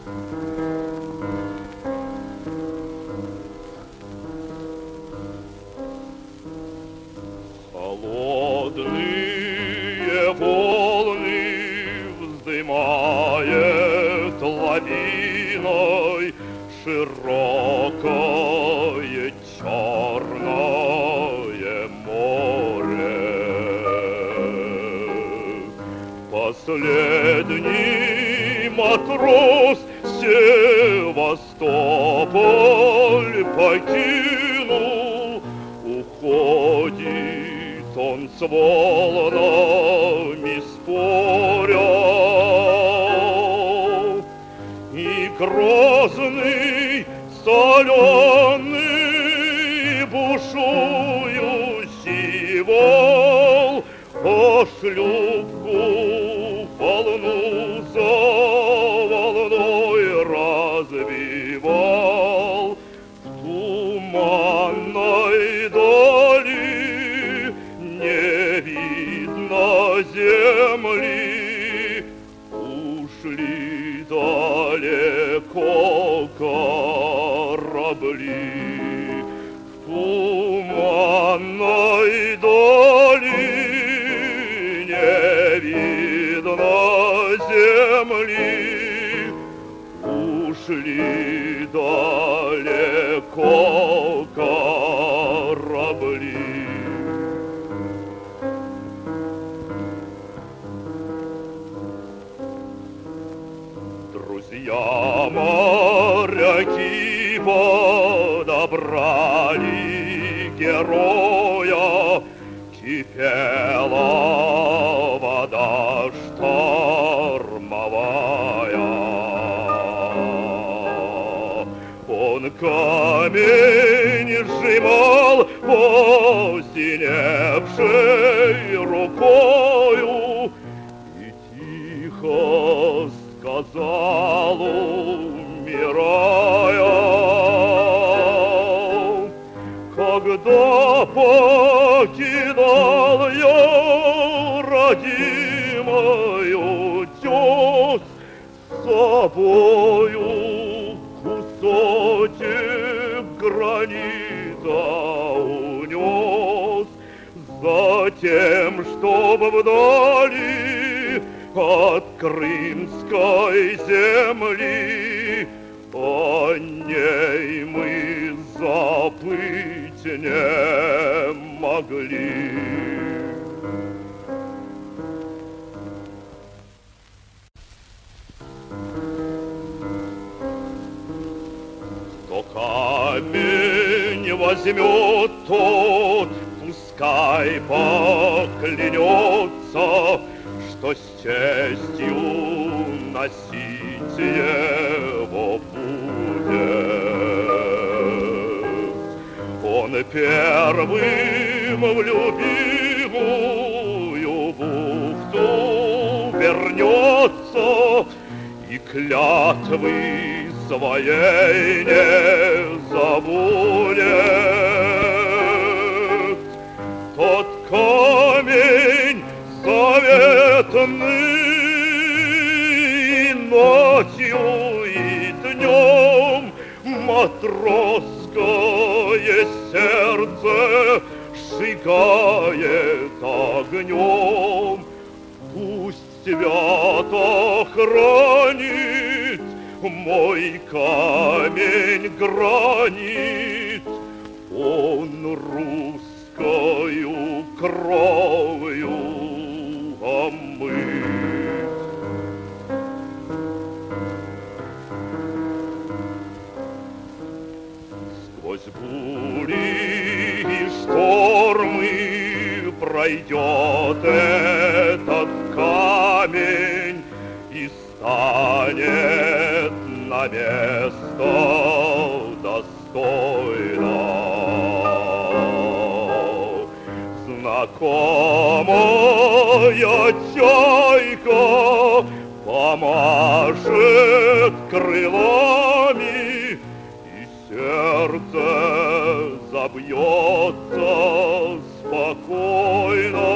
Холодные волны вздымает лавиной широкое черное море. Последний матрос Севастополь покинул, уходит он с волнами споря, и грозный, соленый, бушующий вол по шлюпку волну за волной разбивал. В туманной дали не видно земли, ушли далеко корабли. В туманной дали не видно земли, ушли далеко корабли. Друзья моряки подобрали героя, кипела вода штормовая. Он камень сжимал посиневшей рукою и тихо сказал, умирая: когда покидал я родимую тёс, с собою кусочек гранита унес, затем, чтоб вдали от крымской земли о ней мы забыть не могли. Кто камень возьмет, тот пускай поклянется, что с честью носить его будет. Он первым в любимую бухту вернется и клятвы своей не забудет. Тот камень заветный ночью и днем матросское сердце сжигает огнем. Пусть свято хранит мой камень гранит, он русскою кровью омыт. Сквозь бури и штормы пройдет этот камень и станет на место достойно. Знакомая чайка помашет крылами, и сердце забьется спокойно.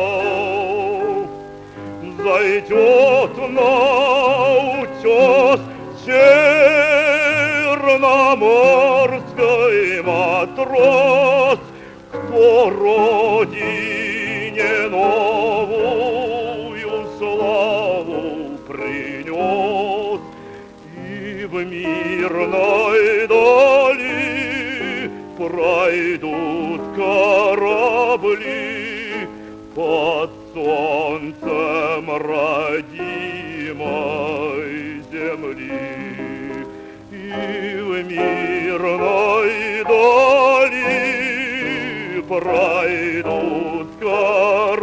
Зайдет на утес черноморский матрос, кто родине новую славу принес, и в мирной дали пройдут корабли под солнцем родимой земли. И в мирной дали пройдут корабли